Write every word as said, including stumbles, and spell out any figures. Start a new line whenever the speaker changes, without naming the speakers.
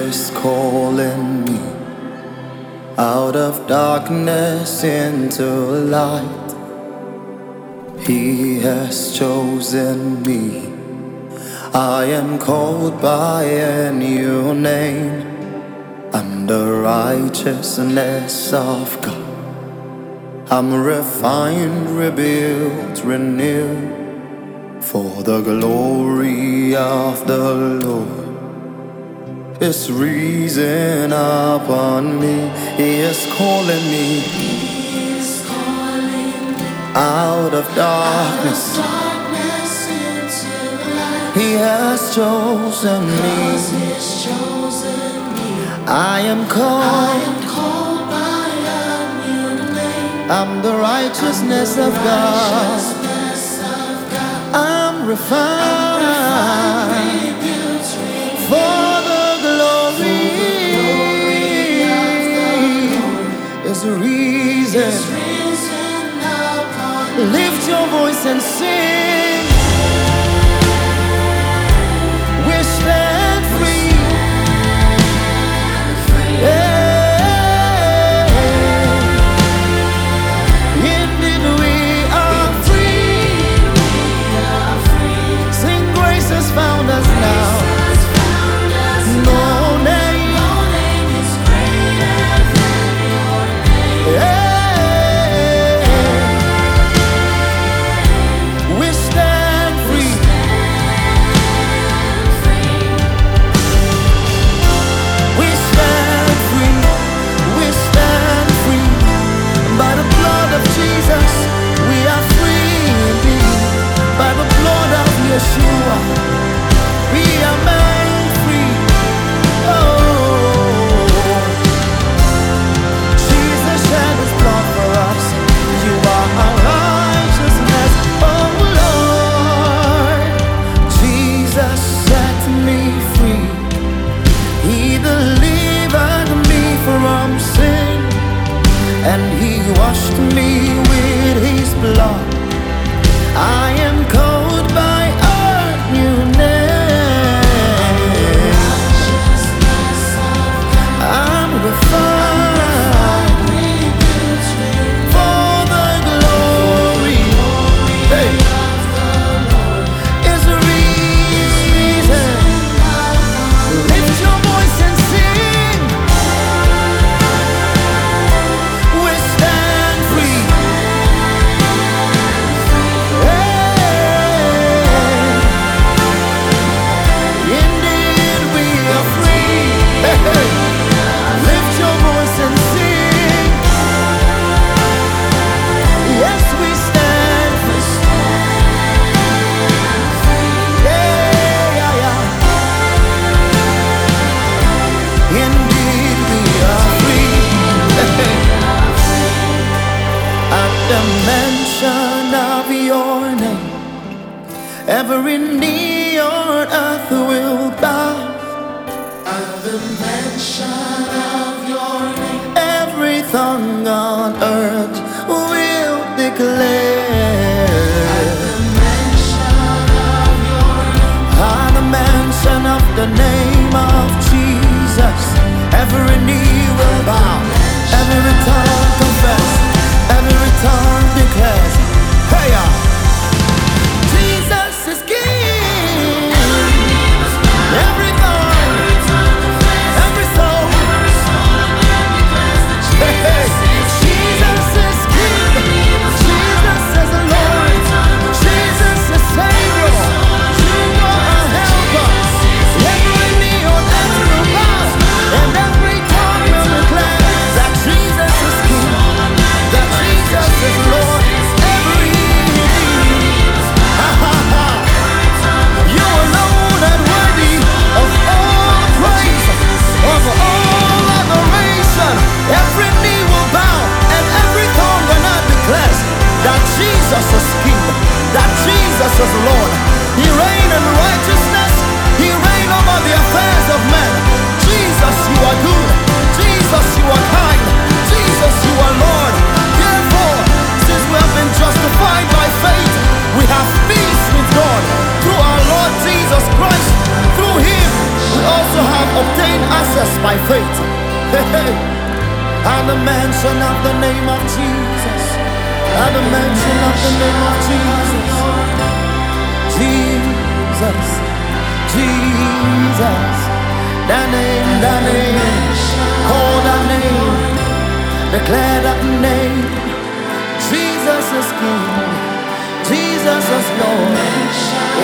is calling me out of darkness into light. He has chosen me. I am called by a new name. I'm the righteousness of God. I'm refined, rebuilt, renewed for the glory of the Lord. It's risen upon me. He is calling me out of darkness. He has chosen me. I am called. I'm the righteousness of God. I'm refined for the glory. Is reason. Lift your voice and sing. We stand free. Yeah. Indeed we are free. Sing, grace has found us now. No name, no name is greater than your name. Yeah. We stand free. We stand free. We stand free. By the blood of Jesus, we are free indeed. By the blood of Yeshua, we are made free. Oh, Jesus shed his blood for us. You are our righteousness. Oh Lord, Jesus set me free. He delivered me from sin, and he washed me with his blood. I am called by a new name. I'm refined for the glory. Hey. Is the reason. Lift your voice and sing. We stand free. Hey. Indeed we are free. Hey, hey. Lift your voice and sing. Yes, we stand free. Yeah, yeah, yeah. Indeed we are free. At the mention of your name, every knee on earth will bow. At the mention of your name, every tongue on earth will declare. At the mention of your name, at the mention of the name of Jesus, every knee will bow, every tongue confess, every tongue declares. Hey, y'all. Jesus is King. Every At the mention of the name of Jesus. At the mention of the name of Jesus. Jesus. Jesus. That name, that name. Call that name. Declare that name. Jesus is King. Jesus is Lord.